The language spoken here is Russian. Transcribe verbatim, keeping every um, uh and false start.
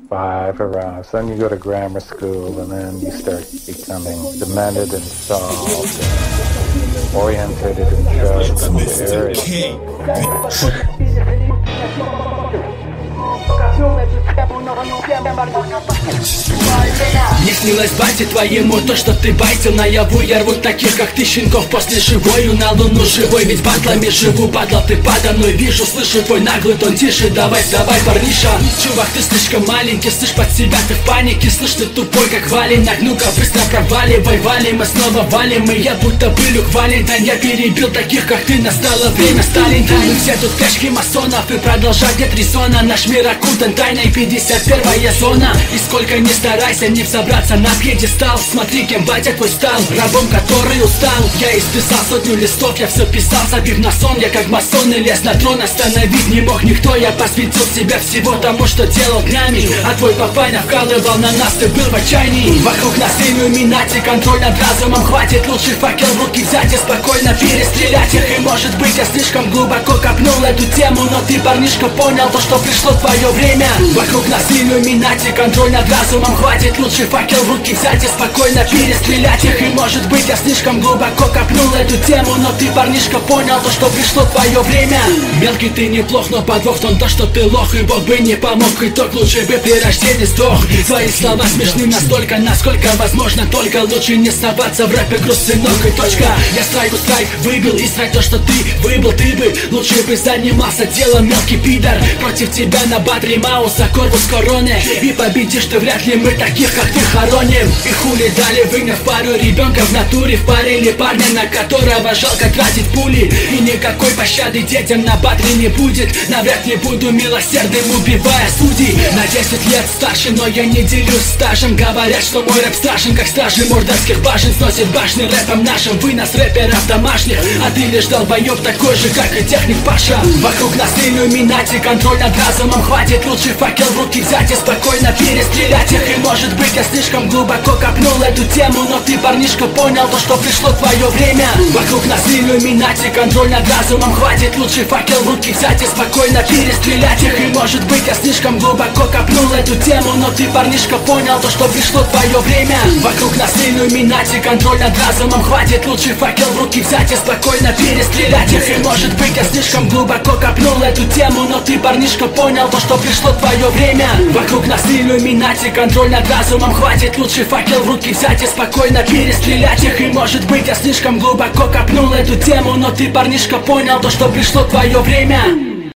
five around. So then you go to grammar school, and then you start becoming demented and soft, and orientated and sharp into areas. Не снилось бате твоему то, что ты байтил наяву. Я рву таких, как ты, щенков после живою. На луну живой, ведь батлами живу. Падла, ты подо мной вижу, слышу твой наглый тон. Тише, давай, давай, парниша. Чувак, ты слишком маленький, слышь, под себя ты в панике. Слышь, ты тупой, как валенок. Ну-ка, быстро проваливай, валим, мы снова валим. И я будто пылю хвален. Да я перебил таких, как ты, настало время Сталин. Да, мы все тут кэшки масонов. И продолжать нет резона. Наш мир окутан тайной, пятьдесят первая зона. И сколько не старайся, не взобраться на пьедестал. Смотри, кем батя твой стал, рабом, который устал. Я исписал сотню листов, я все писал, забив на сон. Я как масон и лез на трон, остановить не мог никто. Я посвятил себя всего тому, что делал днями. А твой папаня вкалывал на нас, ты был в отчаянии. Вокруг нас иллюминати, контроль над разумом. Хватит лучший факел в руки взять и спокойно перестрелять их. И может быть я слишком глубоко копнул эту тему, но ты, парнишка, понял то, что пришло твое время. Вокруг нас иллюминати, контроль над разумом. Хватит лучший факел в руки взять и спокойно перестрелять их. И может быть я слишком глубоко копнул эту тему, но ты, парнишка, понял то, что пришло твое время. Мелкий ты неплох, но подвох в том, то, что ты лох. И Бог бы не помог, итог лучше бы при рождении сдох. Твои слова смешны настолько, насколько возможно. Только лучше не соваться в рэп игру, сынок, и точка. Я страйку страйк выбил, и страйк то, что ты выбыл. Ты бы лучше бы занимался делом, мелкий пидор. Против тебя на батре Мауса, корпус короны. И победишь ты вряд ли, мы таких, как ты, хороним. И хули дали, выгнав пару ребенка в натуре. Впарили парня, на которого жалко тратить пули. И никакой пощады детям на батре не будет. Навряд ли буду милосердным, убивая судей. На десять лет старше, но я не делюсь стажем. Говорят, что мой рэп страшен, как стражи мордорских башен. Сносит башни рэпом нашим, вынос рэперов домашних. А ты лишь долбоёб такой же, как и техник Паша. Вокруг нас иллюминати, контроль над разумом. Хватит лучший факел в руки взять и спокойно перестрелять их. И может быть я слишком глубоко копнул эту тему, но ты, парнишка, понял то, что пришло твое время. Вокруг нас иллюминати, контроль над разумом. Хватит лучший факел в руки взять и спокойно перестрелять их. И может быть я слишком глубоко копнул эту тему, но ты, парнишка, понял то, что пришло твое время. Вокруг нас иллюминати, контроль над разумом. Хватит лучший факел в руки взять и спокойно перестрелять их. И может быть я слишком глубоко копнул эту тему, но ты, парнишка, понял то, что пришло твое время. Вокруг нас иллюминати, контроль над разумом. Хватит лучший факел в руки взять и спокойно перестрелять их. И может быть я слишком глубоко копнул эту тему, но ты, парнишка, понял то, что пришло твое время.